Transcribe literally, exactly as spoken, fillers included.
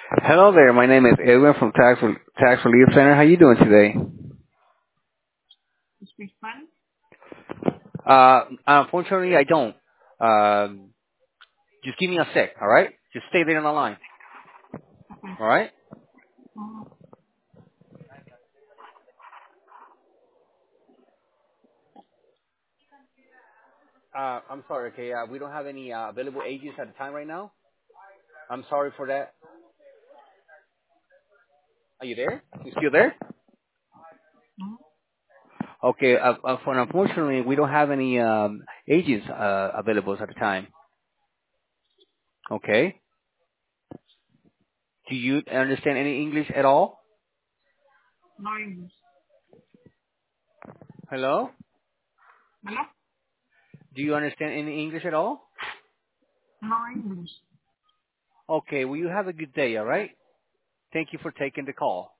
Hello there. My name is Edwin from Tax Tax Relief Center. How you doing today? You speak Spanish? Uh, unfortunately, I don't. Um, just give me a sec, all right? Just stay there on the line, Okay. all right? Uh, Uh, I'm sorry. Okay, uh, we don't have any uh, available agents at the time right now. I'm sorry for that. Are you there? You still there? uh, Okay. Uh, uh, for unfortunately, we don't have any um, agents uh, available at the time. Okay. Do you understand any English at all? no English. Hello? Hello? Do you understand any English at all? No English. Okay. Well, you have a good day. All right. Thank you for taking the call.